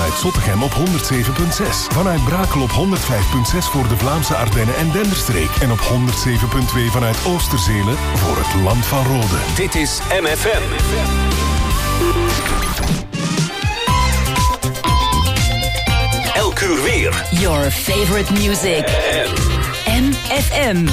vanuit Zottegem op 107.6. Vanuit Brakel op 105.6 voor de Vlaamse Ardennen en Denderstreek. En op 107.2 vanuit Oosterzelen voor het Land van Rode. Dit is MFM. Elk uur weer. Your favorite music. MFM.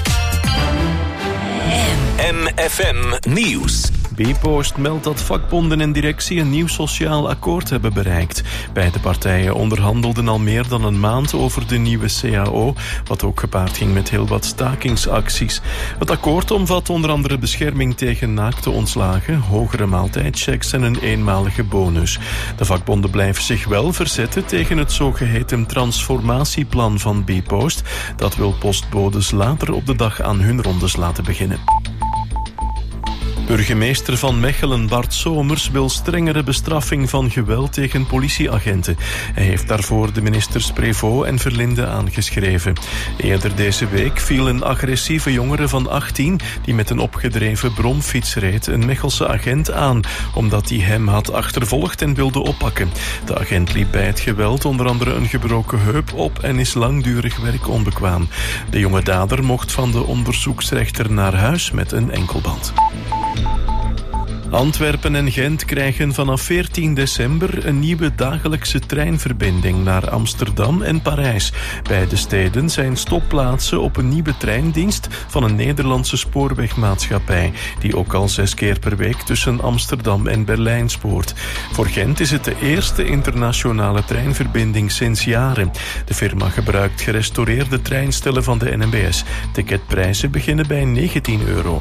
MFM Nieuws. Bpost meldt dat vakbonden en directie een nieuw sociaal akkoord hebben bereikt. Beide partijen onderhandelden al meer dan een maand over de nieuwe CAO, wat ook gepaard ging met heel wat stakingsacties. Het akkoord omvat onder andere bescherming tegen naakte ontslagen, hogere maaltijdchecks en een eenmalige bonus. De vakbonden blijven zich wel verzetten tegen het zogeheten transformatieplan van Bpost. Dat wil postbodes later op de dag aan hun rondes laten beginnen. Burgemeester van Mechelen Bart Somers wil strengere bestraffing van geweld tegen politieagenten. Hij heeft daarvoor de ministers Prévost en Verlinde aangeschreven. Eerder deze week viel een agressieve jongere van 18... die met een opgedreven bromfiets reed een Mechelse agent aan... omdat hij hem had achtervolgd en wilde oppakken. De agent liep bij het geweld onder andere een gebroken heup op... en is langdurig werkonbekwaam. De jonge dader mocht van de onderzoeksrechter naar huis met een enkelband. Antwerpen en Gent krijgen vanaf 14 december een nieuwe dagelijkse treinverbinding naar Amsterdam en Parijs. Beide steden zijn stopplaatsen op een nieuwe treindienst van een Nederlandse spoorwegmaatschappij, die ook al 6 keer per week tussen Amsterdam en Berlijn spoort. Voor Gent is het de eerste internationale treinverbinding sinds jaren. De firma gebruikt gerestaureerde treinstellen van de NMBS. Ticketprijzen beginnen bij €19.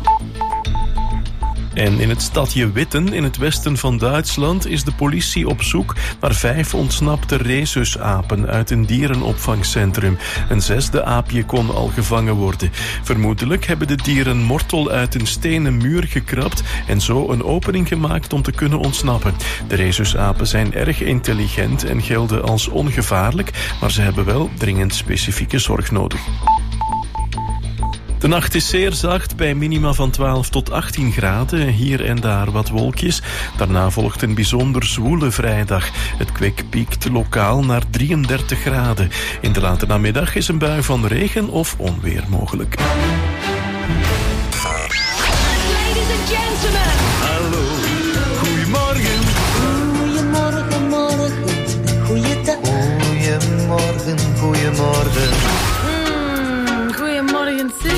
En in het stadje Witten, in het westen van Duitsland, is de politie op zoek naar 5 ontsnapte rhesusapen uit een dierenopvangcentrum. Een 6e aapje kon al gevangen worden. Vermoedelijk hebben de dieren mortel uit een stenen muur gekrabt en zo een opening gemaakt om te kunnen ontsnappen. De rhesusapen zijn erg intelligent en gelden als ongevaarlijk, maar ze hebben wel dringend specifieke zorg nodig. De nacht is zeer zacht bij minima van 12 tot 18 graden. Hier en daar wat wolkjes. Daarna volgt een bijzonder zwoele vrijdag. Het kwik piekt lokaal naar 33 graden. In de late namiddag is een bui van regen of onweer mogelijk. Ladies and gentlemen. Hallo, goedemorgen. Goedemorgen, morgen. Goeiedag. Goedemorgen, goedemorgen. Goedemorgen, zeg.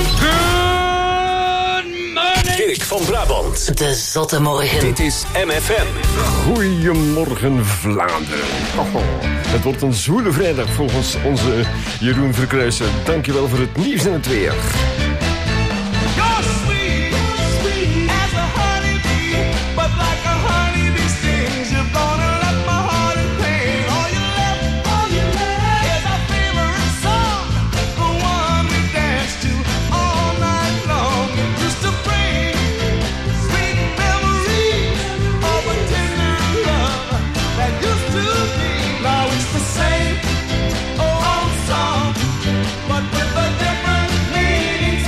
Dirk van Brabant. De zotte morgen. Dit is MFM. Goedemorgen Vlaanderen. Het wordt een zwoele vrijdag volgens onze Jeroen Verkruijsen. Dankjewel voor het nieuws en het weer. But with a different meaning.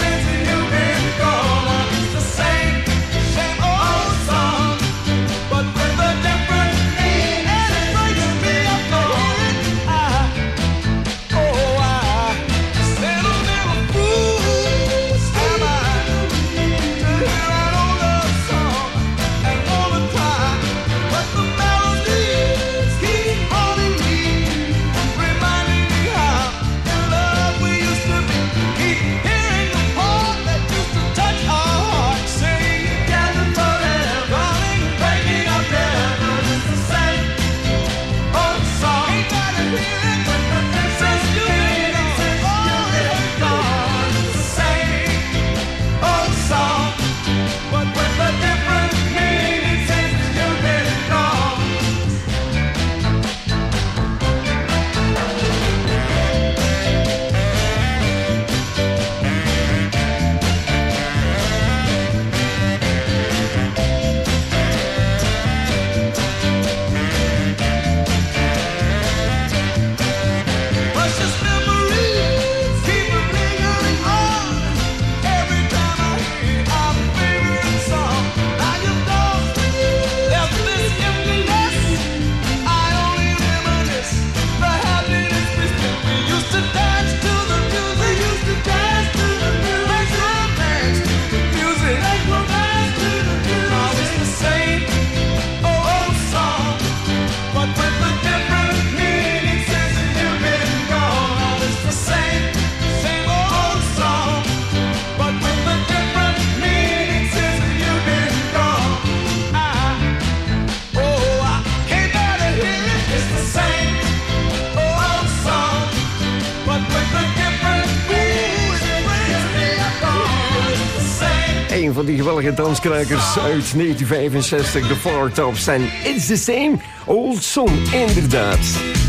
Een van die geweldige danskrakers uit 1965, de Four Tops. En It's the Same Old Song, inderdaad.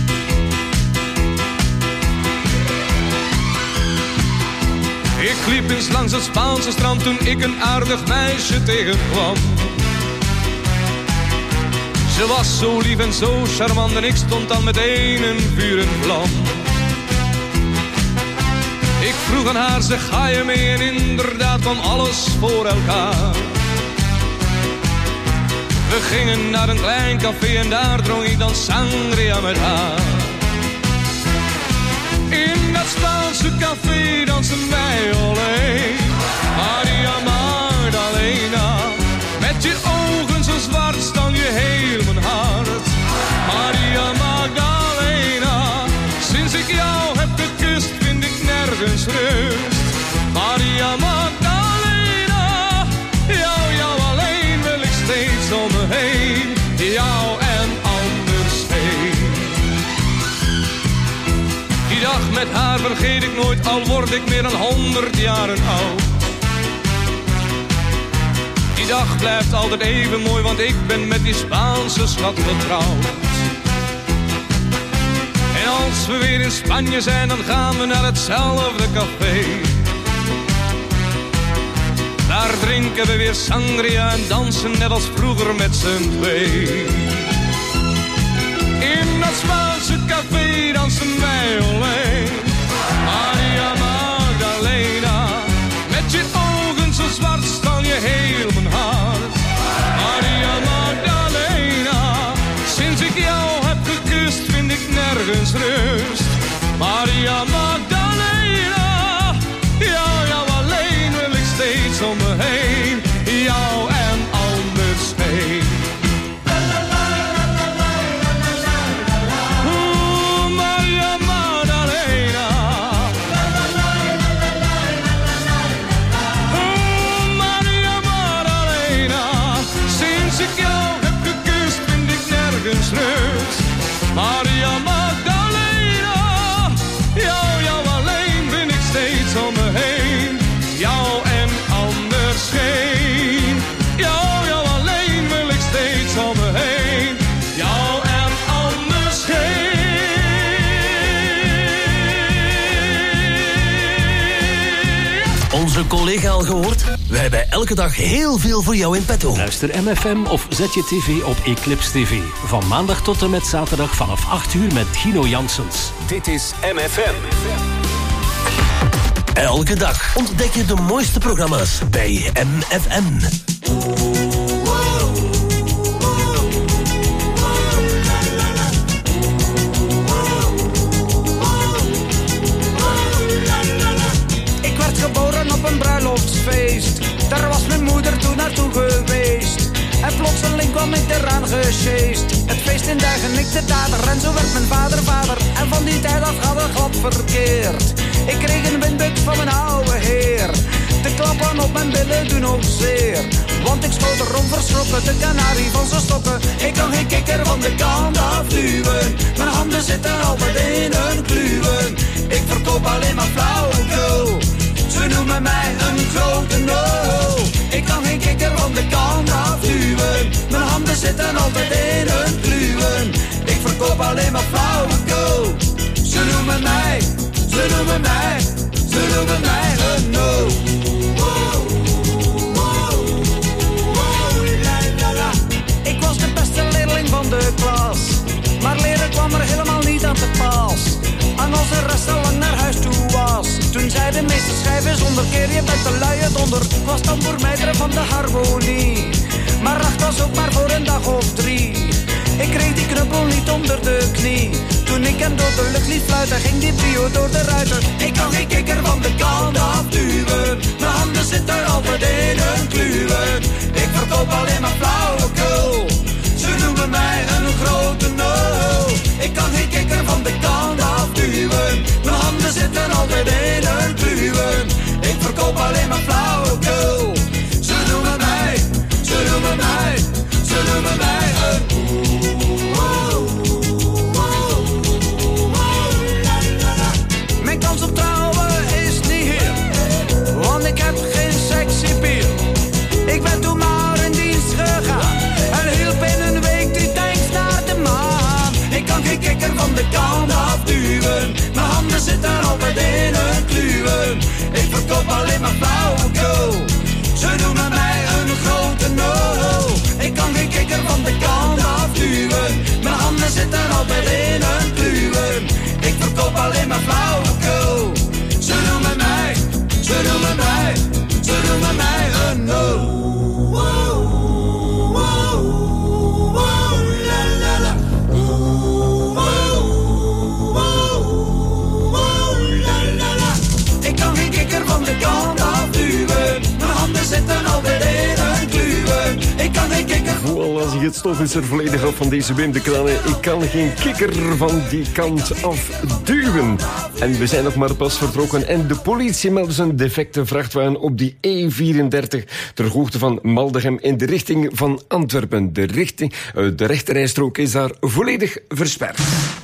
Ik liep eens langs het Spaanse strand toen ik een aardig meisje tegenkwam. Ze was zo lief en zo charmant en ik stond dan meteen in vuur en vlam. Ik vroeg aan haar, zeg, ga je mee? En inderdaad kwam alles voor elkaar. We gingen naar een klein café en daar dronk ik dan sangria met haar. In dat Spaanse café dansen wij alleen. Maria Magdalena, met je ogen zo zwart staan je heel mijn hart. Maria Magdalena, sinds ik jou heb gekust vind ik nergens rust. Maria Magdalena, jou alleen wil ik steeds om me heen. Jou en anders heen. Die dag met haar vergeet ik nooit, al word ik meer dan 100 jaren oud. Die dag blijft altijd even mooi, want ik ben met die Spaanse schat getrouwd. En als we weer in Spanje zijn, dan gaan we naar hetzelfde café. Daar drinken we weer sangria en dansen net als vroeger met z'n twee. In dat Spaanse café dansen wij alleen. Maria Magdalena, met je ogen zo zwart staan je heel mijn hart. Maria Magdalena, sinds ik jou heb gekust vind ik nergens rust. Maria Magdalena, jou alleen wil ik steeds om me heen. Jou en anders heen. Maria Magdalena, jou alleen ben ik steeds om me heen. Jou en anders geen. Jou alleen wil ik steeds om me heen. Jou en anders geen. Onze collega al gehoord? We hebben elke dag heel veel voor jou in petto. Luister MFM of zet je tv op Eclipse TV. Van maandag tot en met zaterdag vanaf 8 uur met Gino Janssens. Dit is MFM. Elke dag ontdek je de mooiste programma's bij MFM. Ik werd geboren op een bruiloftsfeest. Daar was mijn moeder toen naartoe geweest. En plotseling kwam ik eraan gesjeest. Het feest in Duigen, ik de dader. En zo werd mijn vader vader. En van die tijd af gaat het glad verkeerd. Ik kreeg een windbuk van mijn oude heer. De klappen op mijn billen doen ook zeer. Want ik schoot er onverschrokken de kanarie van zijn stokken. Ik kan geen kikker van de kant afduwen. Mijn handen zitten altijd in hun kluwen. Ik verkoop alleen maar flauwekul. Ze noemen mij een grote nul. Ik kan geen kikker van de kant afduwen. Mijn handen zitten altijd in hun kluwen. Ik verkoop alleen maar flauwekul. Ze noemen mij een nul. Ik was de beste leerling van de klas. Maar leren kwam er helemaal niet aan te pas. En als de rest al lang naar huis toe was. Toen zei de meester, schrijf eens onder, keer je bent een luie donder. Ik was dan voor meideren van de harmonie. Maar 8 was ook maar voor een dag of 3. Ik kreeg die knuppel niet onder de knie. Toen ik hem door de lucht liet fluiten, ging die trio door de ruiten. Ik kan geen kikker van de kant afduwen. Mijn handen zitten altijd in hun kluwen. Ik verkoop alleen maar flauwekul. Ze noemen mij een grote nul. Ik kan geen kikker van de kant afduwen. Mijn handen zitten altijd in hun kluwen. Ik verkoop alleen maar flauwekul. Ze noemen mij een Mijn kans op trouwen is niet heel, want ik heb geen sexy piel. Stasi. Het stof is er volledig af van deze Wim de Kranen. Ik kan geen kikker van die kant afduwen. En we zijn nog maar pas vertrokken. En de politie meldt een defecte vrachtwagen op die E34 ter hoogte van Maldegem in de richting van Antwerpen. De rechterrijstrook is daar volledig versperd.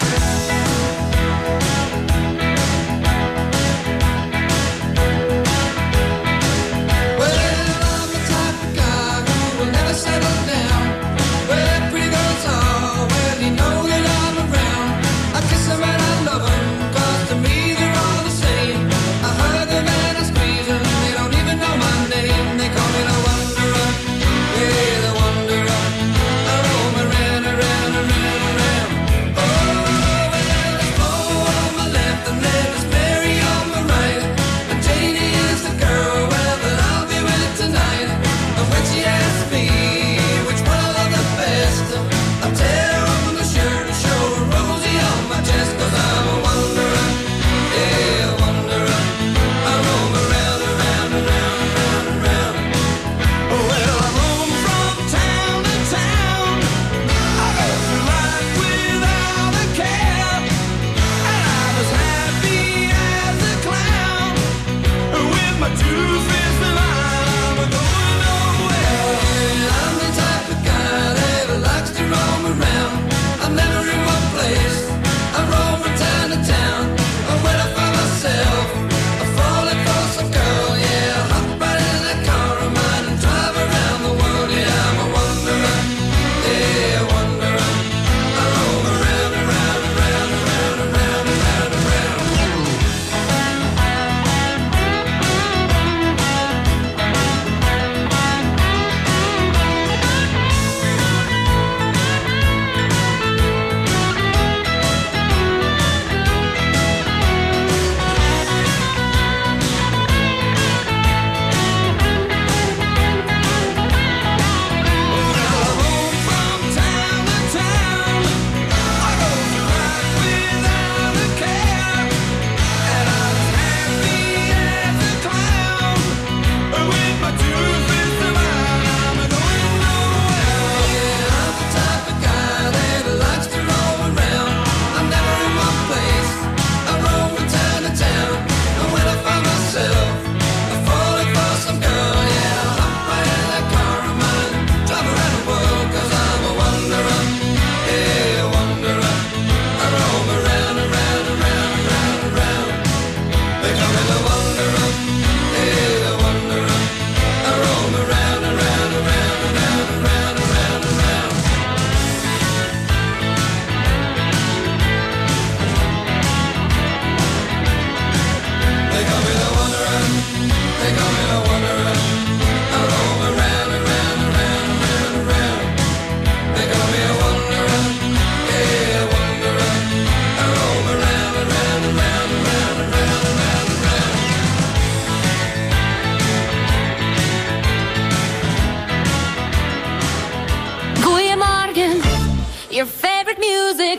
Your favorite music.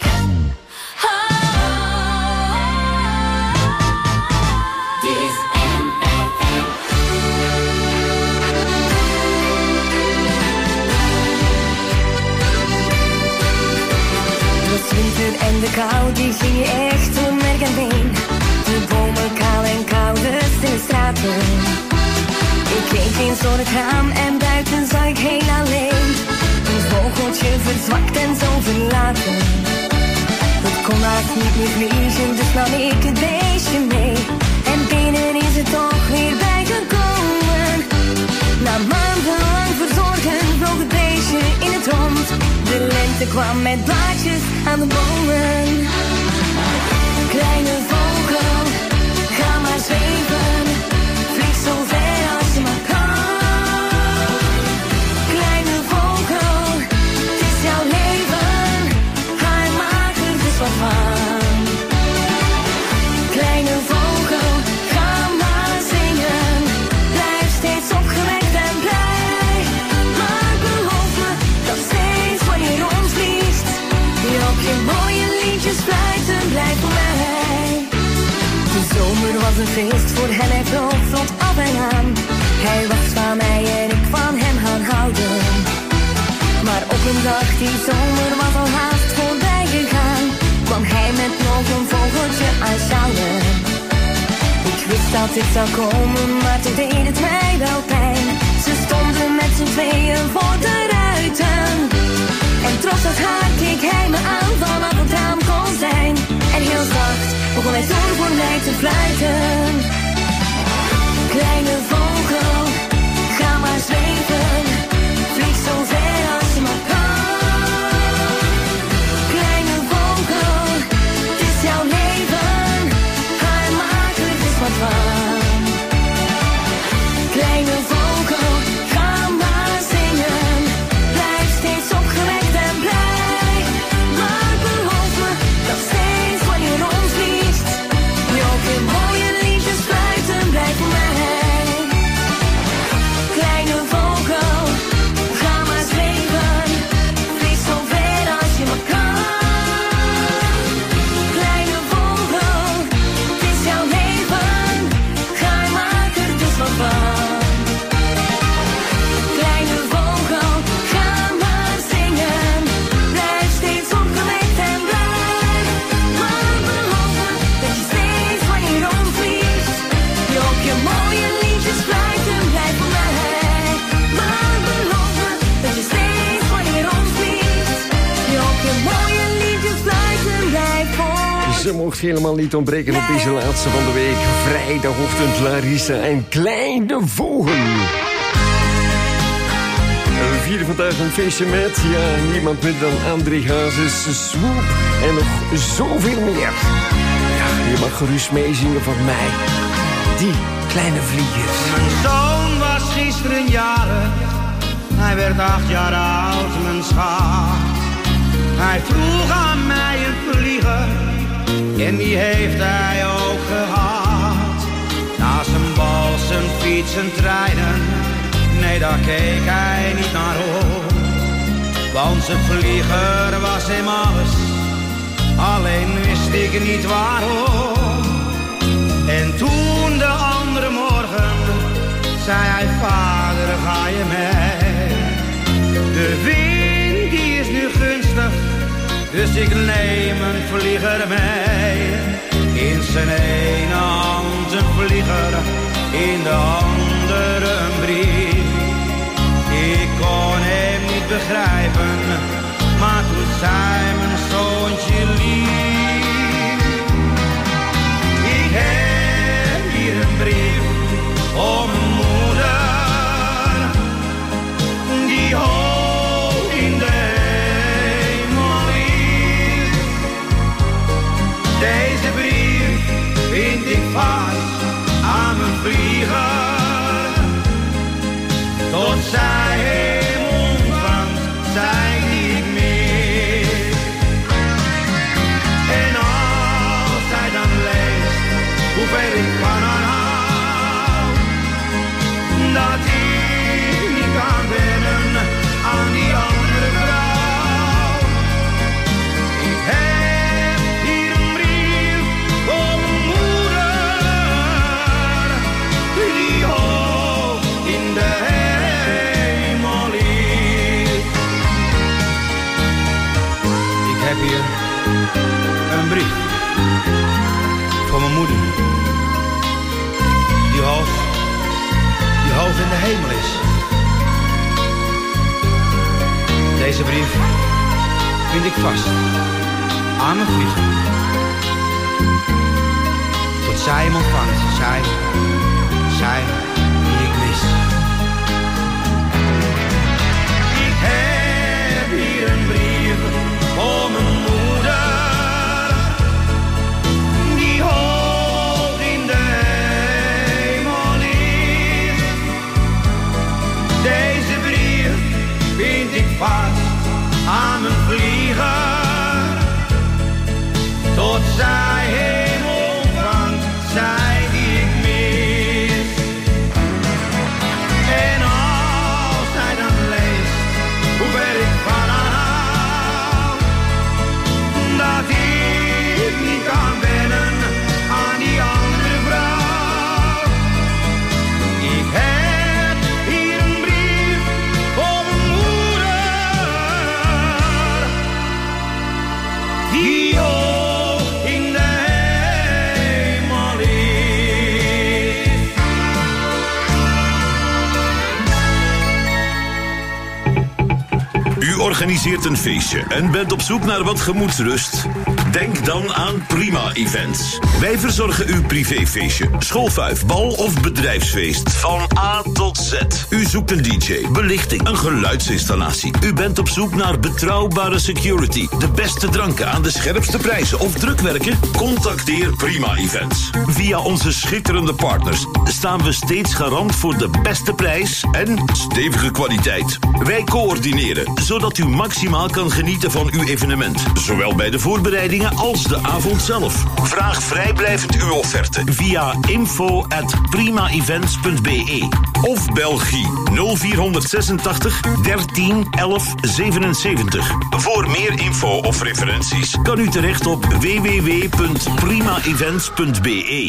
En de kou, die zie je echt om nergens heen. De bomen kaal en koud, in de straten. Ik keek eens door het raam en buiten zag ik heel alleen. Een vogeltje verzwakt en zo verlaten. Het kon haast niet meer vliegen, dus nam ik het beestje mee. En binnen is het toch weer bijgekomen. Na maandenlang verzorgen vloog het beestje in het rond. De lente kwam met blaadjes aan de bomen. Kleine vogel, ga maar zweven. Vlieg zo ver als je maar kan. Kleine vogel, het is jouw leven. Ga er maak er dus wat van. Kleine vogel, ga maar zingen. Blijf steeds opgewekt en blij. Maar beloof me dat steeds wanneer je rondvliegt, je ook je mooie liedjes fluiten blijft voor mij. De zomer was een feest voor hen, hij vloog vlot af en aan. Hij was van mij en ik van hem gaan houden. Maar op een dag die zomer was al haast voorbij gegaan, kwam hij met nog een vogeltje aanschouwen. Ik wist dat dit zou komen, maar toen deed het mij wel pijn. Ze stonden met z'n tweeën voor de ruiten. En trots dat haar keek hij me aan vanaf het raam kon zijn. En heel zacht begon hij toen voor mij te fluiten. Kleine vogel, ga maar zweven. Vlieg zo ver als je maar kan. Kleine vogel, het is jouw leven. Ga er maken, het is wat van. Kleine vogel, ga maar zingen. Blijf steeds opgewekt en blij. Maar beloof me dat steeds wanneer je rondvliegt, je ook weer mooie liedjes fluiten blijft voor mij. Kleine vogel, ga maar zweven. Vlieg zo ver als je maar kan. Kleine vogel, het is jouw leven. Ga er maken, er dus wat van. Kleine vogel, ga maar zingen. Blijf steeds opgewekt en blij. Maar beloof me dat je steeds wanneer je rondvliegt, je ook je mooie liedjes fluiten blijft voor mij. Maar beloof me dat je steeds wanneer je rondvliegt, je ook je mooie liedjes fluiten blijft voor. Ze mocht helemaal niet ontbreken op deze laatste van de week. Vrijdagochtend Larissa en Kleine Vogel. We vieren vandaag een feestje met, ja, niemand minder dan André Hazes, Swoop en nog zoveel meer. Ja, je mag gerust meezingen van mij. Die kleine vliegers. Mijn zoon was gisteren jarig, hij werd 8 jaar oud, mijn schat. Hij vroeg aan mij een vlieger, en die heeft hij ook gehad. Na zijn bal, zijn fiets, zijn treinen, nee, daar keek hij niet naar op. Want zijn vlieger was hem alles, alleen wist ik niet waarom. En toen de andere morgen zei hij, vader, ga je mee? De wind die is nu gunstig, dus ik neem een vlieger mee. In zijn ene hand een vlieger, in de andere een brief. Ik kon hem niet begrijpen, maar toen zei mijn zoontje lief. Ik heb hier een brief om mijn moeder, die hoog in de hemel ligt. Deze brief vind ik vast aan mijn vlieger, tot zij hem ontvangt, zij die ik mis. En als zij dan leest hoeveel ik van haar hou, dat ik niet kan wennen aan die andere vrouw. Ik heb hier een brief voor mijn moeder, die hoog in de hemel ligt. Ik heb hier een brief voor mijn moeder, die hoog in de hemel is. Deze brief vind ik vast aan mijn vlieger, tot zij hem ontvangt, zij die ik mis. Ik heb hier een brief voor mijn moeder, die hoog in de hemel ligt. Deze brief vind ik vast aan mijn vlieger, tot zij hem ontvangt, zij die ik mis. die hoog in de hemel ligt. U organiseert een feestje en bent op zoek naar wat gemoedsrust? Denk dan aan Prima Events. Wij verzorgen uw privéfeestje, schoolfuif, bal of bedrijfsfeest. Van A tot Z. U zoekt een DJ, belichting, een geluidsinstallatie. U bent op zoek naar betrouwbare security, de beste dranken aan de scherpste prijzen of drukwerken? Contacteer Prima Events. Via onze schitterende partners staan we steeds garant voor de beste prijs en stevige kwaliteit. Wij coördineren, zodat u maximaal kan genieten van uw evenement. Zowel bij de voorbereidingen als de avond zelf. Vraag vrijblijvend uw offerte via info@primaevents.be of Belgie 0486 13 11 77. Voor meer info of referenties kan u terecht op www.primaevents.be.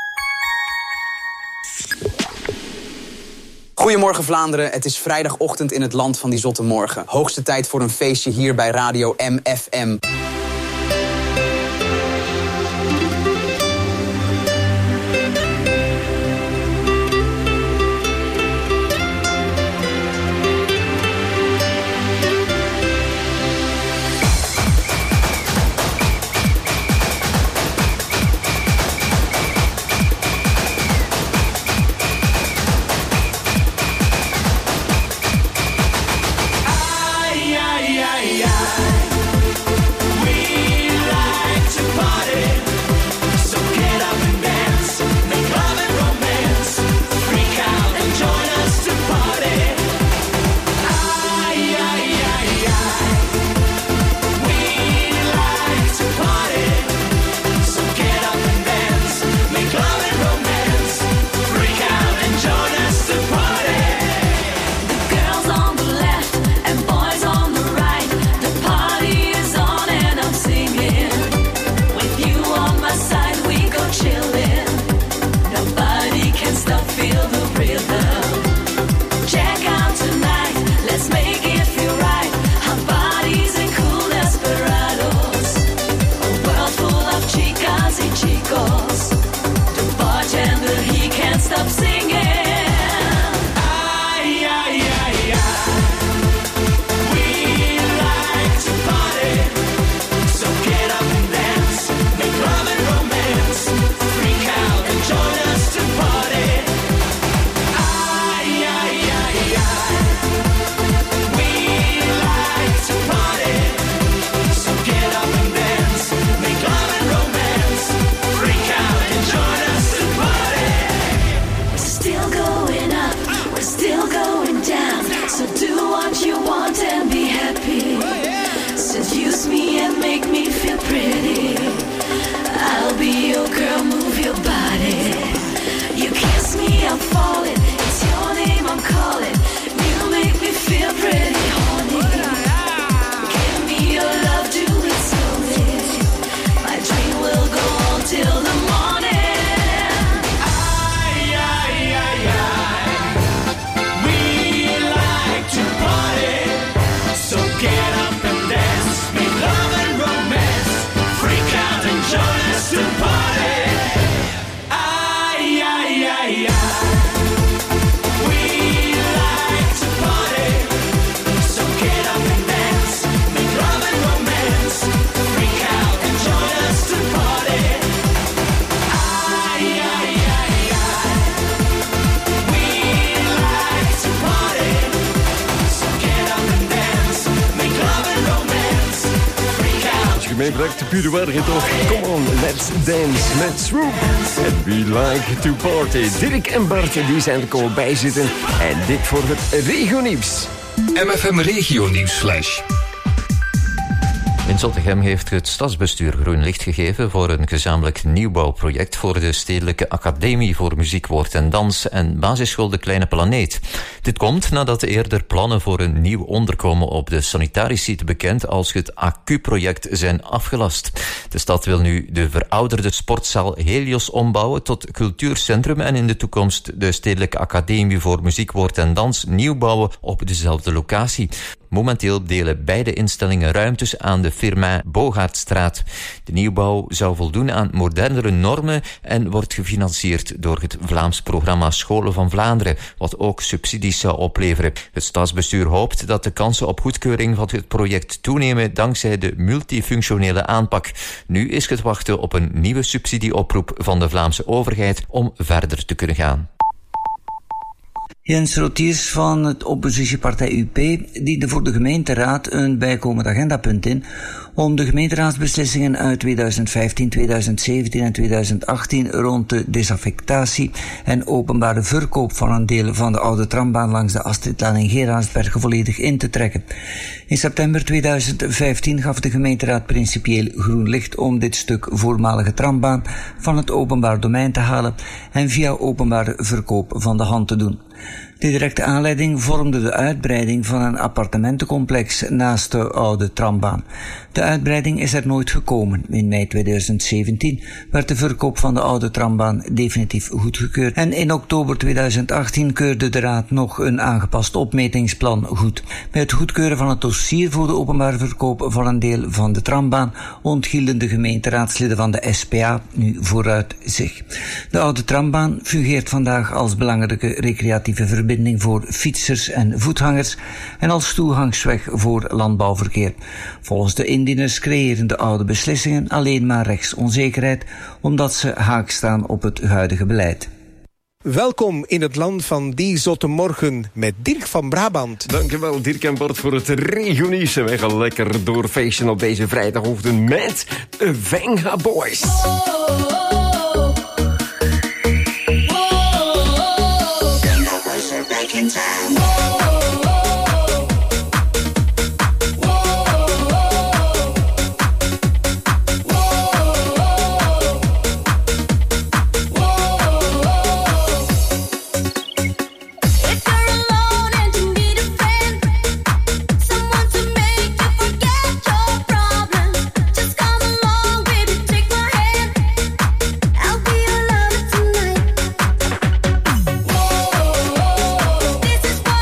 Goedemorgen Vlaanderen, het is vrijdagochtend in het land van die zotte morgen. Hoogste tijd voor een feestje hier bij Radio MFM. Meebrengt de pure waarheid toch. Come on, let's dance met Swoop. And we like to party. Dirk en Bart die zijn er komen bijzitten. En dit voor het regionieuws. MFM regionieuwsflash. In Zottegem heeft het stadsbestuur groen licht gegeven voor een gezamenlijk nieuwbouwproject voor de Stedelijke Academie voor Muziek, Woord en Dans en basisschool De Kleine Planeet. Dit komt nadat eerder plannen voor een nieuw onderkomen op de sanitariesite, bekend als het AQ-project, zijn afgelast. De stad wil nu de verouderde sportzaal Helios ombouwen tot cultuurcentrum en in de toekomst de Stedelijke Academie voor Muziek, Woord en Dans nieuw bouwen op dezelfde locatie. Momenteel delen beide instellingen ruimtes aan de firma Bogaertstraat. De nieuwbouw zou voldoen aan modernere normen en wordt gefinancierd door het Vlaams programma Scholen van Vlaanderen, wat ook subsidies zou opleveren. Het stadsbestuur hoopt dat de kansen op goedkeuring van het project toenemen dankzij de multifunctionele aanpak. Nu is het wachten op een nieuwe subsidieoproep van de Vlaamse overheid om verder te kunnen gaan. Jens Rotiers van het oppositiepartij UP diende voor de gemeenteraad een bijkomend agendapunt in om de gemeenteraadsbeslissingen uit 2015, 2017 en 2018 rond de desaffectatie en openbare verkoop van een deel van de oude trambaan langs de Astridlaan in Geraardsbergen volledig in te trekken. In september 2015 gaf de gemeenteraad principieel groen licht om dit stuk voormalige trambaan van het openbaar domein te halen en via openbare verkoop van de hand te doen. De directe aanleiding vormde de uitbreiding van een appartementencomplex naast de oude trambaan. De uitbreiding is er nooit gekomen. In mei 2017 werd de verkoop van de oude trambaan definitief goedgekeurd en in oktober 2018 keurde de raad nog een aangepast opmetingsplan goed. Bij het goedkeuren van het dossier voor de openbare verkoop van een deel van de trambaan onthielden de gemeenteraadsleden van de SPA nu vooruit zich. De oude trambaan fungeert vandaag als belangrijke recreatieve verbinding voor fietsers en voetgangers en als toegangsweg voor landbouwverkeer. Volgens de indieners creëren de oude beslissingen alleen maar rechtsonzekerheid, omdat ze haak staan op het huidige beleid. Welkom in het land van die zotte morgen met Dirk van Brabant. Dankjewel Dirk en Bart voor het regionieuws. En wij gaan lekker doorfeesten op deze vrijdagochtend met Venga Boys. In time. This is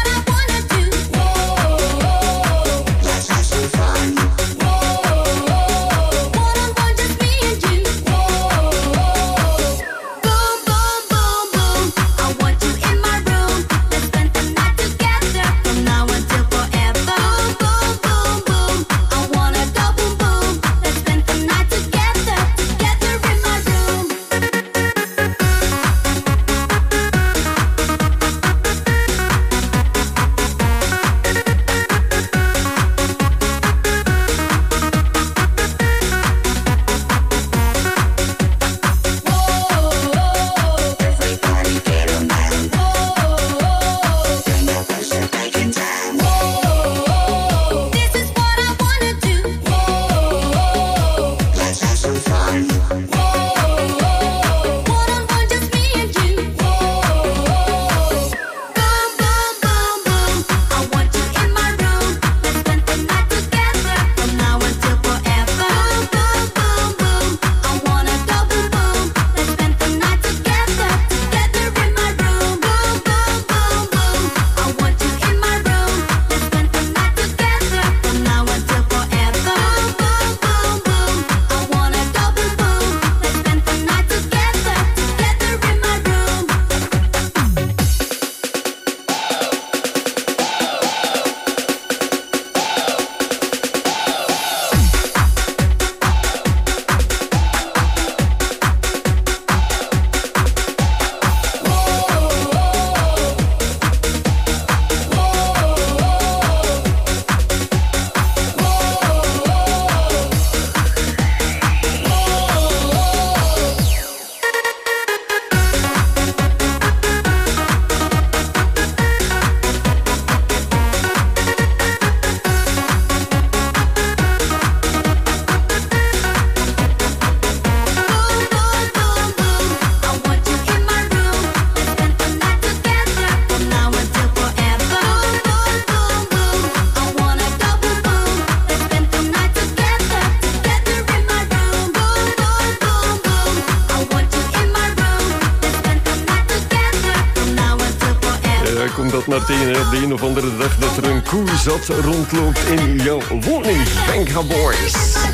dat maar tegen de een of andere dag dat er een koe zat rondloopt in jouw woning. Venga Boys.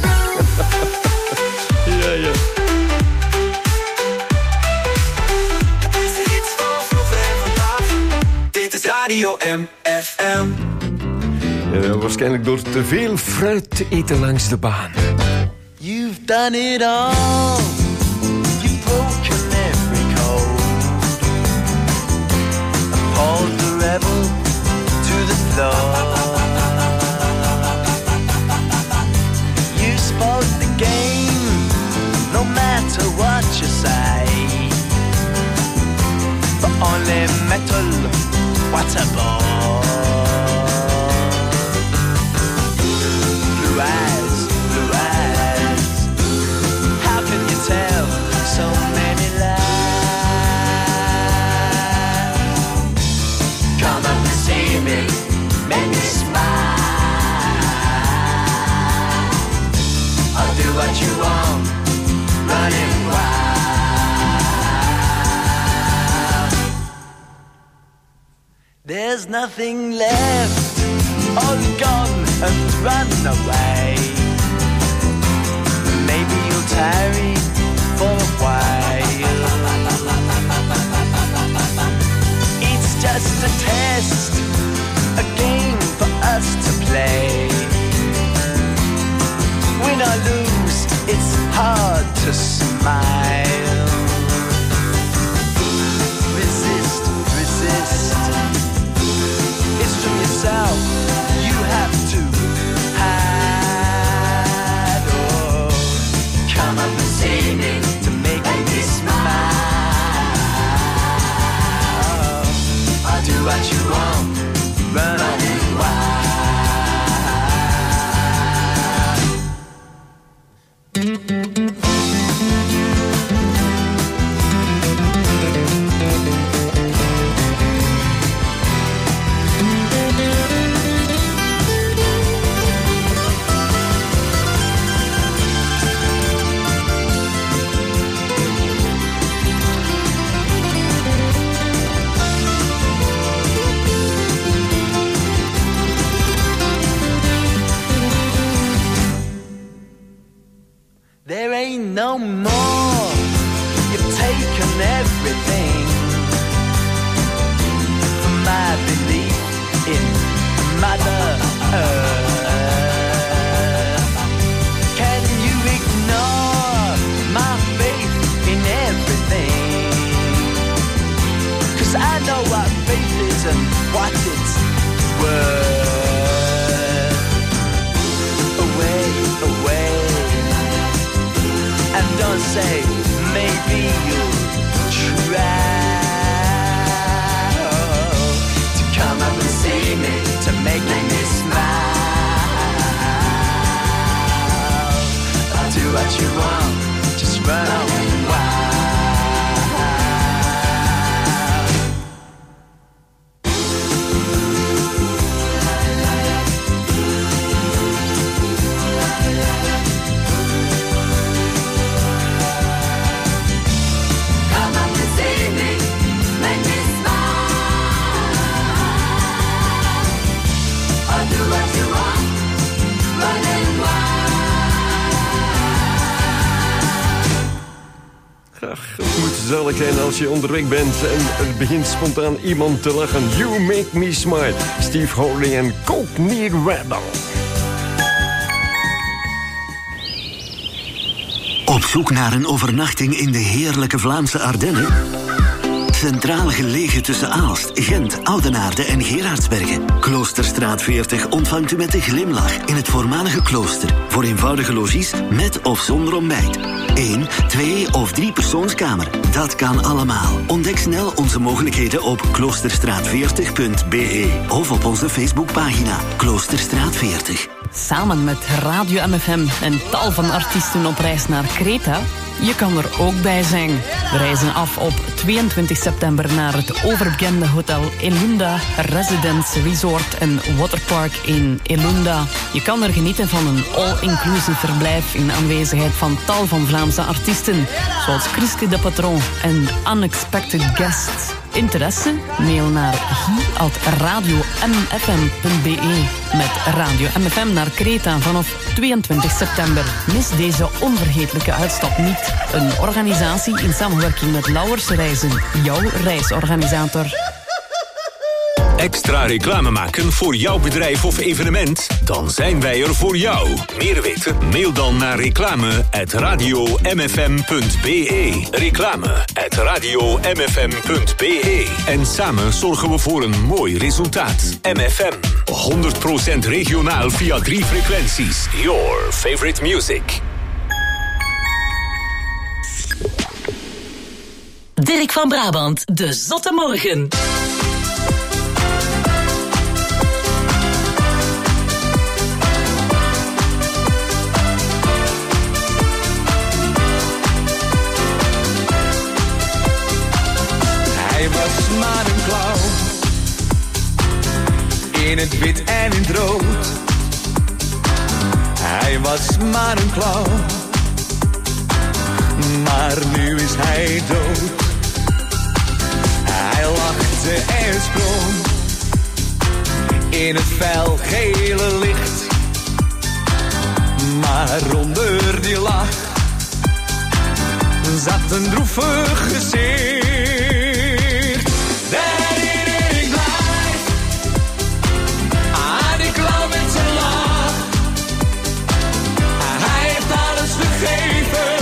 Ja, ja. Dit is Radio MFM. Ja, waarschijnlijk door te veel fruit te eten langs de baan. You've done it all. You've broken every code. Appalled the rebel to the floor. You spoke the game, no matter what you say. But only metal, what a bore. Blue eyes, blue eyes. How can you tell so many lies? Come up and see me, make me smile. I'll do what you want, running wild. There's nothing left, all gone and run away. Maybe you'll tarry for a while. It's just a test, a game for us to play. Win or lose, it's hard to smile. Resist, resist. It's from yourself you have to hide. Oh, come up and see me to make me smile. I'll do what you want, running wild. There ain't no more. You've taken everything from my belief in Mother Earth. Can you ignore my faith in everything? 'Cause I know what faith is and what it's worth. Away, away. And don't say, maybe you'll try to come up and see me, to make me smile. I'll do what you want, just run away wild. Het moet zalig zijn als je onderweg bent en er begint spontaan iemand te lachen. You make me smile. Steve Hawley en Cockney Rebel. Op zoek naar een overnachting in de heerlijke Vlaamse Ardennen? Centraal gelegen tussen Aalst, Gent, Oudenaarde en Gerardsbergen. Kloosterstraat 40 ontvangt u met een glimlach in het voormalige klooster. Voor eenvoudige logies met of zonder ontbijt. 1, 2 of 3 persoonskamer. Dat kan allemaal. Ontdek snel onze mogelijkheden op kloosterstraat40.be of op onze Facebookpagina Kloosterstraat 40. Samen met Radio MFM en tal van artiesten op reis naar Kreta. Je kan er ook bij zijn. We reizen af op 22 september naar het overbekende hotel Elunda Residence Resort en Waterpark in Elunda. Je kan er genieten van een all-inclusive verblijf in aanwezigheid van tal van Vlaamse artiesten, zoals Chriske de Patron en Unexpected Guests. Interesse? Mail naar guy@radiomfm.be. Met Radio MFM naar Kreta vanaf 22 september. Mis deze onvergetelijke uitstap niet. Een organisatie in samenwerking met Lauwers Reizen. Jouw reisorganisator. Extra reclame maken voor jouw bedrijf of evenement? Dan zijn wij er voor jou. Meer weten? Mail dan naar reclame@radiomfm.be. Reclame@radiomfm.be. En samen zorgen we voor een mooi resultaat. MFM. 100% regionaal via 3 frequenties. Your favorite music. Dirk van Brabant, de Zotte Morgen. Hij was maar een clown, in het wit en in het rood. Hij was maar een clown, maar nu is hij dood. Hij lachte en sprong in het felgele licht, maar onder die lach zat een droevig gezicht. De herinnering blijft aan die clown met zijn lach. Hij heeft alles gegeven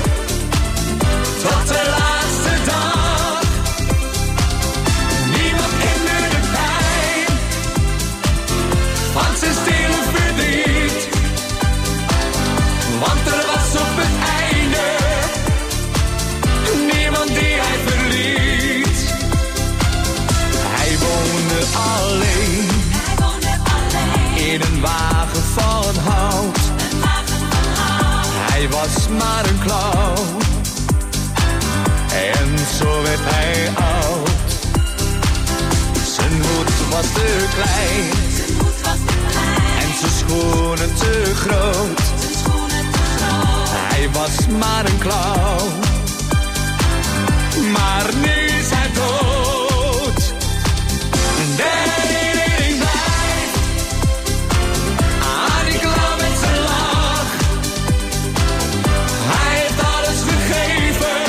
tot de laatste dag. Niemand kende de pijn van zijn stille verdriet, want er was op het einde niemand die hij verliet. Hij woonde alleen in een wagen van hout. Hij was maar een clown en zo werd hij oud. Zijn hoed was te klein en zijn schoenen te groot. Hij was maar een clown, maar nu is hij dood. De herinnering blijft aan die clown met zijn lach. Hij heeft alles gegeven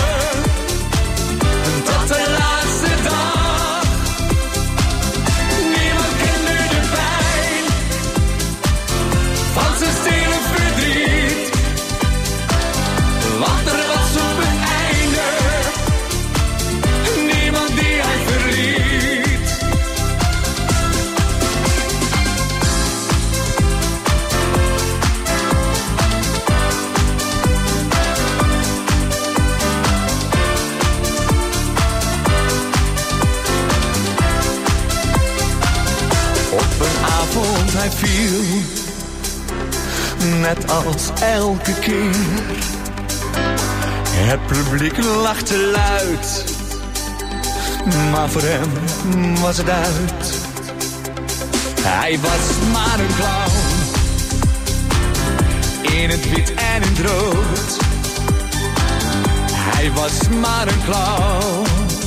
tot de laatste dag. Niemand kende de pijn van zijn stille verdriet, want er was op het einde niemand die hij verliet. Op een avond hij viel, net als elke keer. Het publiek lachte luid, maar voor hem was het uit. Hij was maar een clown, in het wit en in het rood. Hij was maar een clown,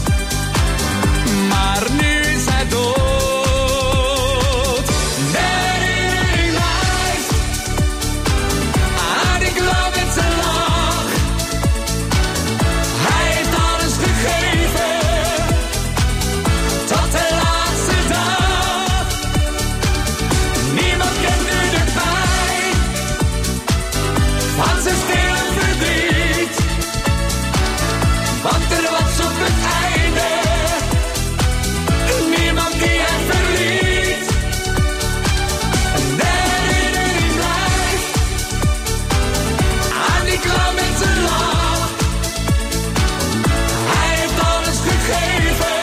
maar nu is hij dood. De herinnering blijft aan die clown met zijn lach. Hij heeft alles gegeven tot de laatste dag. Niemand kende de pijn van zijn stille verdriet, want er was op het einde niemand die hij verliet. De herinnering blijft aan die clown met zijn lach. Hij heeft alles gegeven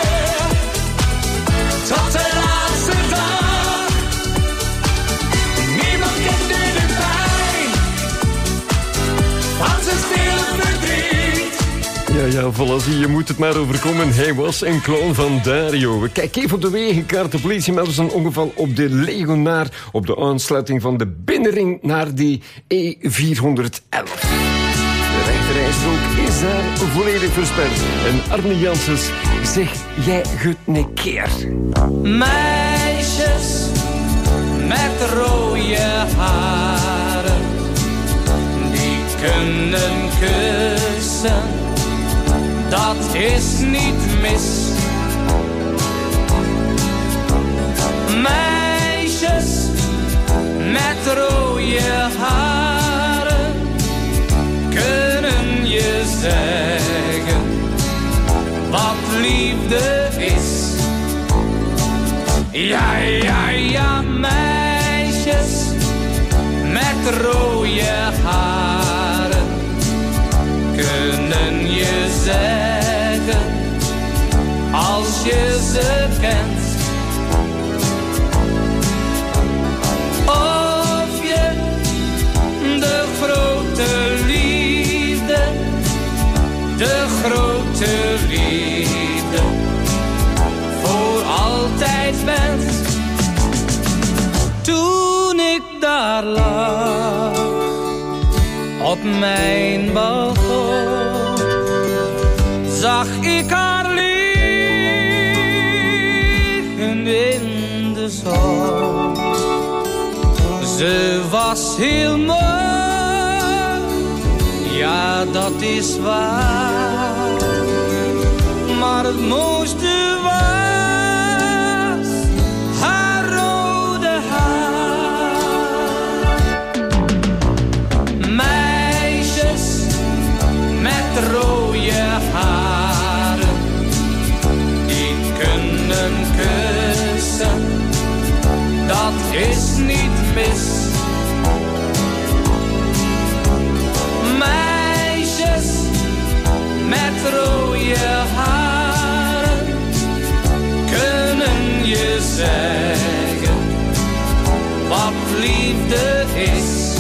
tot de laatste dag. Niemand kende de pijn van zijn stille verdriet. Ja, voilà, zie je, moet het maar overkomen. Hij was een clown van Dario. We kijken even op de wegenkaart. De politie meldt een ongeval op de Legonaar, op de aansluiting van de binnenring naar die E411. De rechterrijstrook is daar volledig versperd. En Arne Janssens Zeg jij goed een keer. Meisjes met rode haren, die kunnen kussen, dat is niet mis. Meisjes met rode haren kunnen je zeggen wat liefde is. Ja, ja, ja, meisjes met rode haren kunnen je zeggen als je ze kent. Of je de grote liefde, de grote liefde voor altijd bent. Toen ik daar lag op mijn balkon, zag ik haar liggen in de zon. Ze was heel mooi, ja dat is waar, maar het mooiste was haar rode haar. Meisjes met rode haren, die kunnen kussen, dat is niet mis. Meisjes met rode haren kunnen je zeggen wat liefde is.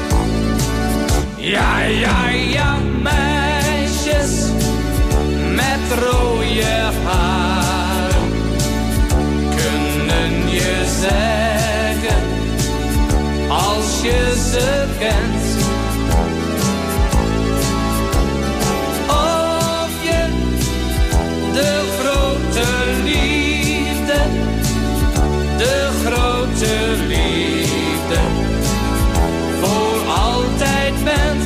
Ja, ja, ja, meisjes met rode haren kunnen je zeggen als je ze kent. Of je de grote liefde, de grote liefde voor altijd bent.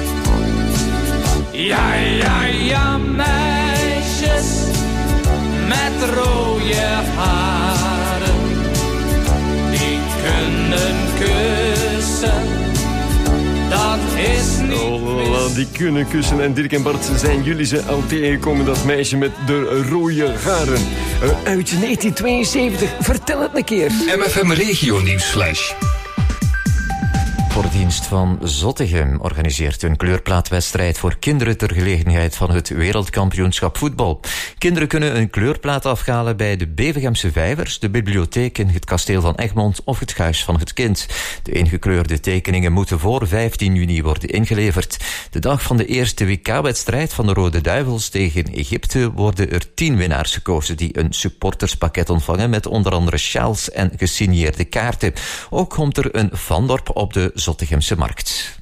Ja, ja, ja, meisjes met rode haren, die kunnen kussen, dat is niet mis. Die kunnen kussen. En Dirk en Bart, zijn jullie ze al tegengekomen, dat meisje met de rode haren? Uit 1972, vertel het een keer. MFM Regio Nieuwsflash. Voordienst van Zottegem organiseert een kleurplaatwedstrijd voor kinderen ter gelegenheid van het wereldkampioenschap voetbal. Kinderen kunnen een kleurplaat afhalen bij de Bevegemse Vijvers, de bibliotheek in het kasteel van Egmond of het Huis van het Kind. De ingekleurde tekeningen moeten voor 15 juni worden ingeleverd. De dag van de eerste WK-wedstrijd van de Rode Duivels tegen Egypte worden er 10 winnaars gekozen die een supporterspakket ontvangen met onder andere sjaals en gesigneerde kaarten. Ook komt er een vandorp op de Zottegemse markt.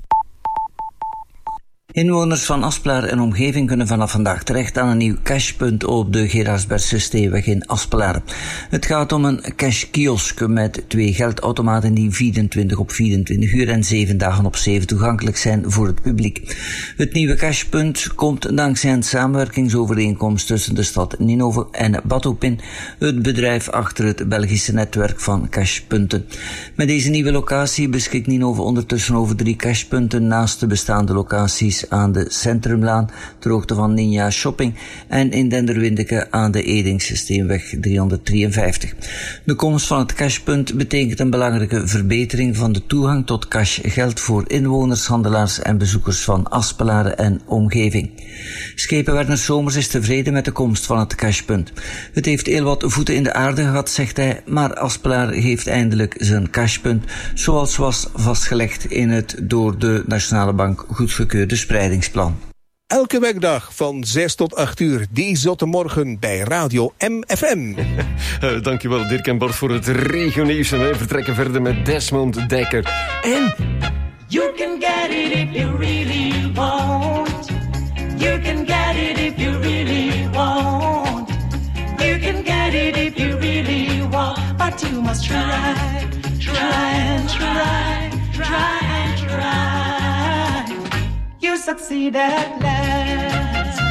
Inwoners van Aspelaar en omgeving kunnen vanaf vandaag terecht aan een nieuw cashpunt op de Gerardsbergse Steeweg in Aspelaar. Het gaat om een cashkiosk met 2 geldautomaten die 24 op 24 uur en 7 dagen op 7 toegankelijk zijn voor het publiek. Het nieuwe cashpunt komt dankzij een samenwerkingsovereenkomst tussen de stad Ninove en Batopin, het bedrijf achter het Belgische netwerk van cashpunten. Met deze nieuwe locatie beschikt Ninove ondertussen over 3 cashpunten naast de bestaande locaties aan de Centrumlaan, ter hoogte van Ninja Shopping, en in Denderwindeke aan de Edingse Steenweg 353. De komst van het cashpunt betekent een belangrijke verbetering van de toegang tot cashgeld voor inwoners, handelaars en bezoekers van Aspelaar en omgeving. Schepen Werner Somers is tevreden met de komst van het cashpunt. Het heeft heel wat voeten in de aarde gehad, zegt hij, maar Aspelaar heeft eindelijk zijn cashpunt, zoals was vastgelegd in het door de Nationale Bank goedgekeurde spreidingsplan. Elke werkdag van 6 tot 8 uur, die zotte morgen bij Radio MFM. Dankjewel Dirk en Bart voor het regionieuws. En wij vertrekken verder met Desmond Dekker. En... You can get it if you really want. You can get it if you really want. succeed at last.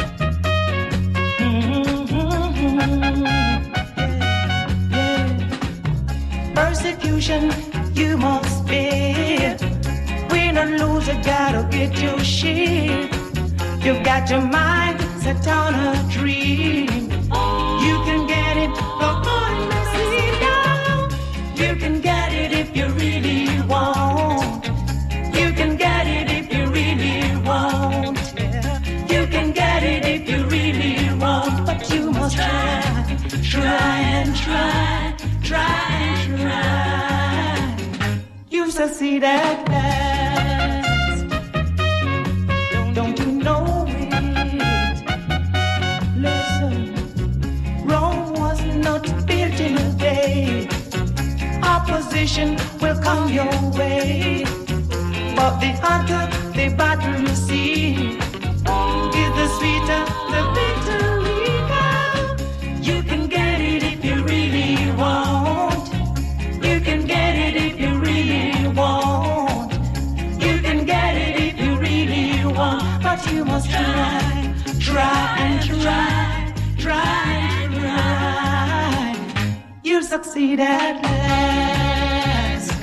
Persecution you must bear. Win or lose, you gotta get your share. You've got your mind set on a dream. You can get it, but honestly, no. You can get it if you really want. You can get it if you really want. You can get it if you really want. But you must try, try and try, try and try. You succeed at last. Don't you know it? Listen, Rome was not built in a day. Opposition will come your way, but the hotter the battle you see, is the sweeter the victory comes. You can get it if you really want. You can get it if you really want. You can get it if you really want. But you must try, try and try, try and try. You'll succeed at last.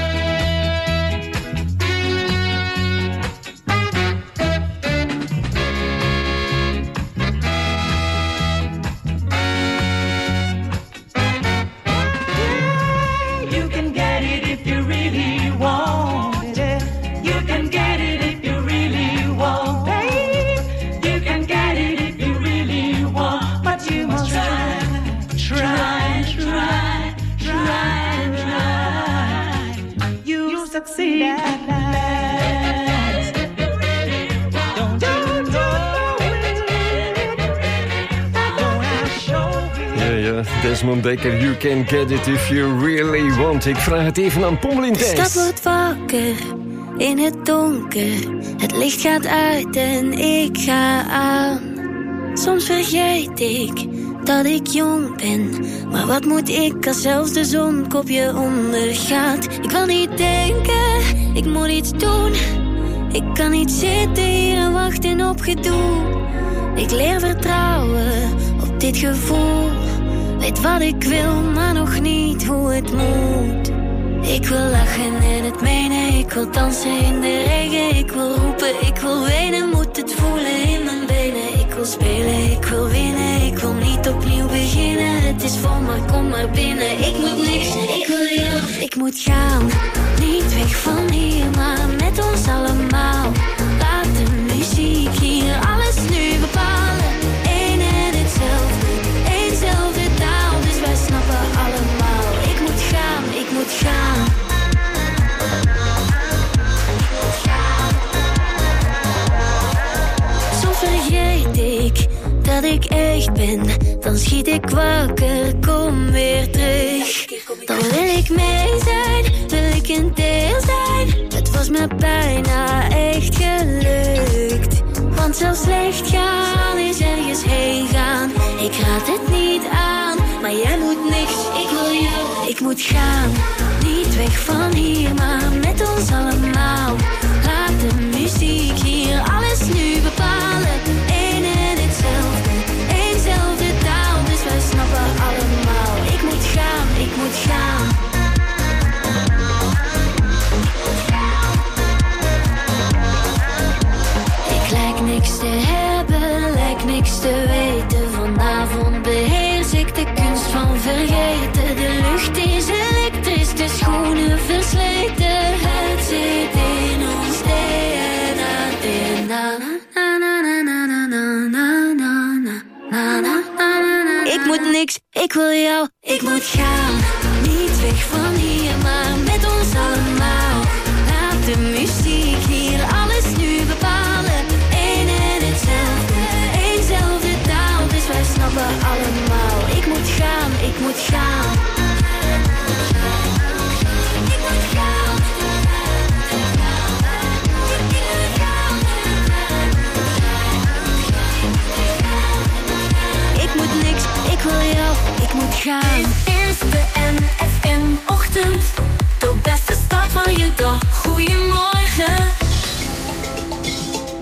You can get it if you really want it. You can get it if you really want, babe. You can get it if you really want. But you must try, try, try, try, try. You succeed at last. Don't you know it? Don't I show it? Ja, Desmond Dekker, you can get it if you really want. Ik vraag het even aan Pommelien De stad wordt wakker in het donker. Het licht gaat uit en ik ga aan. Soms vergeet ik dat ik jong ben. Maar wat moet ik als zelfs de zon kopje ondergaat? Ik wil niet denken, ik moet iets doen. Ik kan niet zitten hier en wachten op gedoe. Ik leer vertrouwen op dit gevoel. Weet wat ik wil, maar nog niet hoe het moet. Ik wil lachen en het menen. Ik wil dansen in de regen. Ik wil roepen, ik wil wenen. Moet het voelen in mijn benen. Ik wil spelen, ik wil winnen. Ik wil niet opnieuw beginnen. Het is vol, maar kom maar binnen. Ik moet niks, ik wil jou. Ik moet gaan, niet weg van hier, maar met ons allemaal. Laat de muziek hier alles nu bepalen. Eén en hetzelfde, éénzelfde taal. Dus wij snappen allemaal. Ik moet gaan, ik moet gaan. Soms vergeet ik dat ik echt ben. Dan schiet ik wakker, kom weer terug. Dan wil ik mee zijn, wil ik een deel zijn. Het was me bijna echt gelukt. Want zelfs slecht gaan is ergens heen gaan. Ik raad het niet aan, maar jij moet niks. Ik wil jou, ik moet gaan. Niet weg van hier, maar met ons allemaal. Laat de muziek hier alles nu bepalen. Eén en hetzelfde, éénzelfde taal. Dus wij snappen allemaal. Ik moet gaan, ik moet gaan. Ik lijk niks te hebben, lijk niks te weten. Vanavond beheers ik de kunst van vergeten. De lucht is elektrisch, de schoenen versleten. Het zit in ons DNA. Ik moet niks, ik wil jou, ik moet gaan. Niet weg van hier, maar met ons allemaal. Laat de muziek hier alles nu bepalen. Eén en hetzelfde, éénzelfde taal. Dus wij snappen allemaal. Ik moet gaan, ik moet gaan. Ik moet gaan. Ik moet niks, ik wil jou, ik moet gaan. Dit is de MFM-ochtend. De beste start van je dag. Goedemorgen.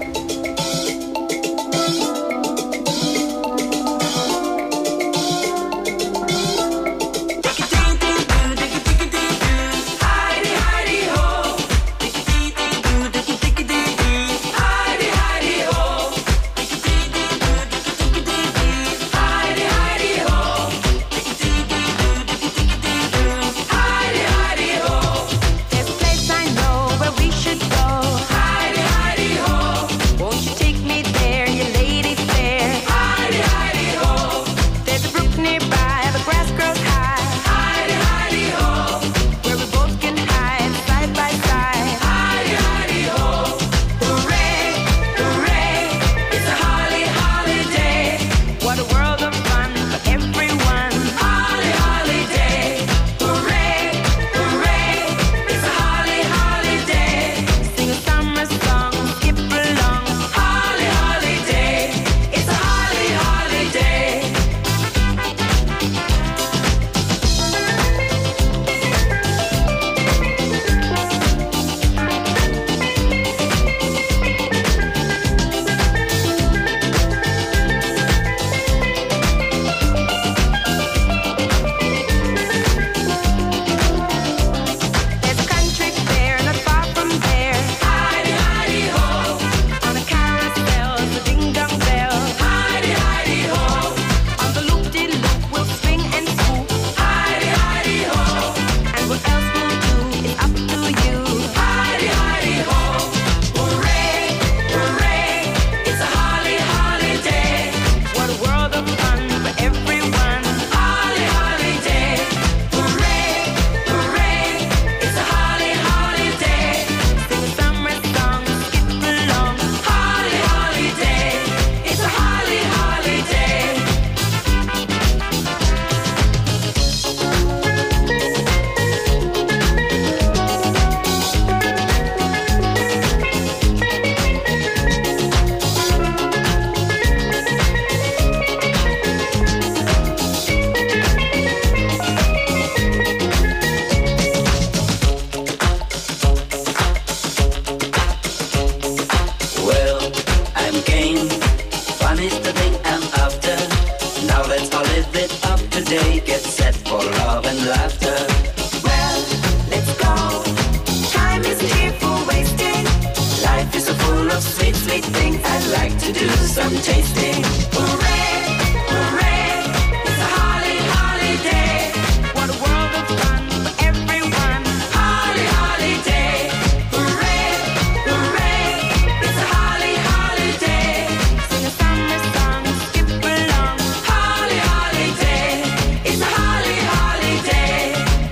sweet things. I'd like to do some tasting. Hooray, hooray, it's a holly, holiday. What a world of fun for everyone. Holly, holiday. Hooray, hooray, it's a holly, holiday. Sing a summer song, skip along. Holly, holiday, it's a holly, holiday.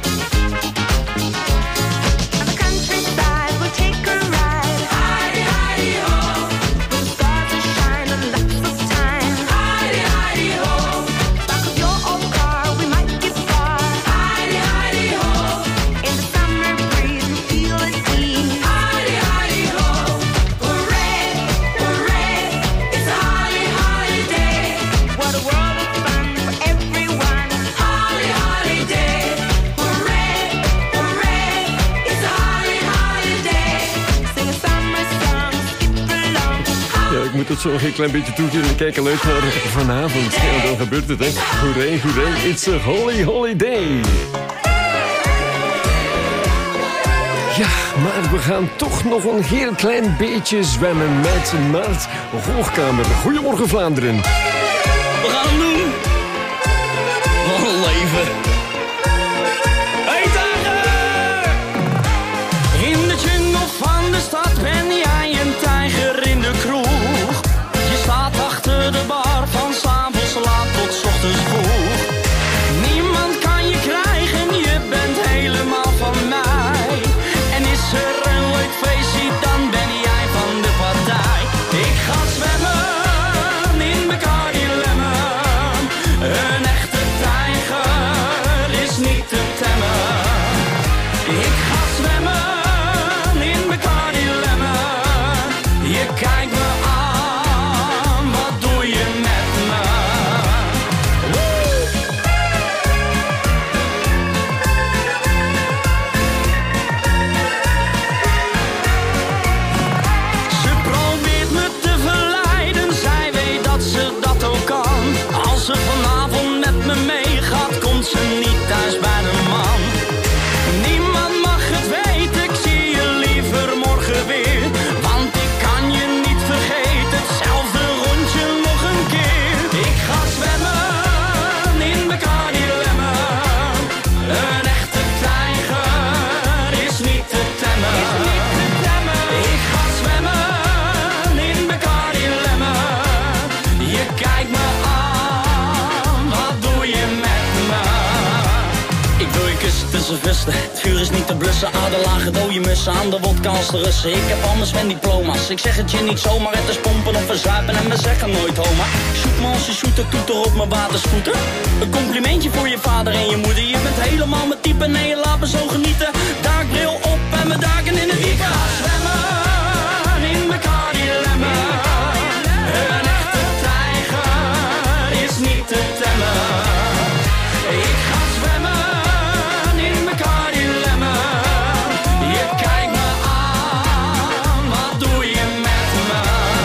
On the countryside, we'll take a ride. Hidey, hidey, ho. The stars will shine and lots of time. Hidey, hidey, ho. Back of your old car, we might get far. Hidey, hidey, ho. In the summer breeze, you feel at ease. Hidey, hidey, ho. Hooray, hooray, it's a holly, holiday. What a world of fun for everyone. Holly, holiday. Hooray, hooray, it's a holly, holiday. Sing a summer song, skip along. Ja, ik moet het zo nog een klein beetje toegeven. Ik kijk al uit naar vanavond. Ja, dan gebeurt het, hè. Hooray, hooray, it's a holy holiday. Ja, maar we gaan toch nog een heel klein beetje zwemmen met Mart Hoogkamer. Goedemorgen, Vlaanderen. We gaan hem doen. Wat een leven. Hey, tijger! In de jungle van de stad ben jij een tijger in de kroeg. Je staat achter de bar van 's avonds laat tot 's ochtends vroeg. Niemand kan je krijgen, je bent helemaal van mij. En is er een leuk feestje, dan ben jij van de partij. Ik ga zwemmen in Bacardi Lemon. Een echte tijger is niet te temmen. Ik ga zwemmen in Bacardi Lemon. Je kijkt me aan, wat doe je met me? Ze probeert me te verleiden, zij weet dat ze dat ook kan. Als ze vanavond met me meegaat, komt ze niet thuis bij de man. Niemand mag het weten, ik zie je liever morgen weer. Want ik kan je niet vergeten, hetzelfde rondje nog een keer. Ik ga zwemmen in Bacardi Lemon. Een echte tijger is niet te temmen. Ik ga zwemmen in Bacardi Lemon. Je kijkt me aan, wat doe je met me? Ik wil je kussen tussen vesten, het vuur is niet te blussen. Aderlagen dode mussen, aan de wodka als de Russen. Ik heb al mijn zwemdiploma's, ik zeg het je niet zomaar. Het is pompen of verzuipen en we zeggen nooit homa. Zoek me als je shooter, toeter op mijn waterscooter. Een complimentje voor je vader en je moeder. Je bent helemaal mijn type, nee je laat me zo genieten. Daakbril op en we duiken in het diepe. Ik ga zwemmen in Bacardi Lemon. Een echte tijger is niet te temmen. Ik ga zwemmen in Bacardi Lemon. Je kijkt me aan, wat doe je met me?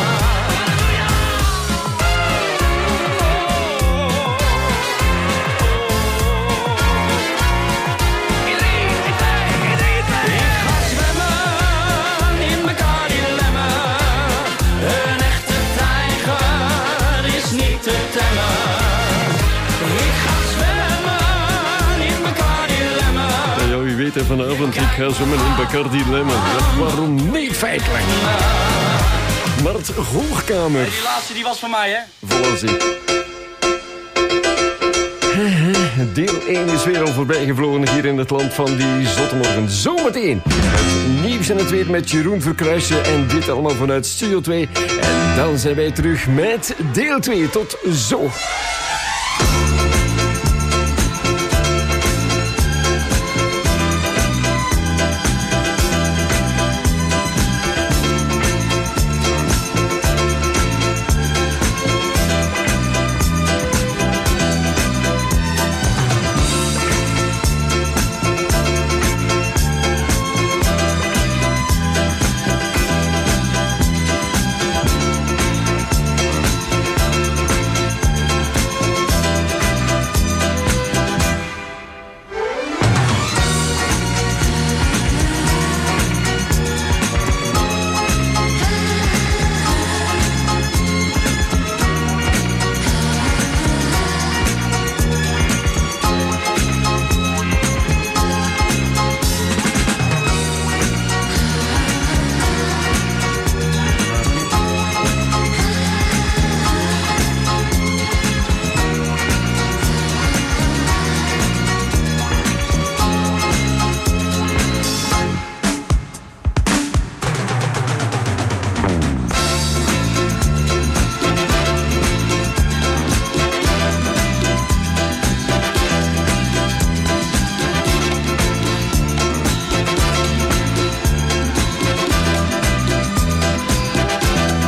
Ik ga zwemmen in Bacardi Lemon. Een echte tijger is niet te temmen. Ik ga zwemmen in Bacardi Lemon. Ja, wie weet hè, vanavond, ik ga zwemmen in Bacardi Lemon. Ja, waarom niet feitelijk? Mart Hoogkamer. Die laatste die was van mij, hè? Voilà, zie. Deel 1 is weer al voorbij gevlogen hier in het land van die zottemorgen. Zometeen het nieuws en het weer met Jeroen Verkruijsen en dit allemaal vanuit Studio 2. En dan zijn wij terug met deel 2. Tot zo.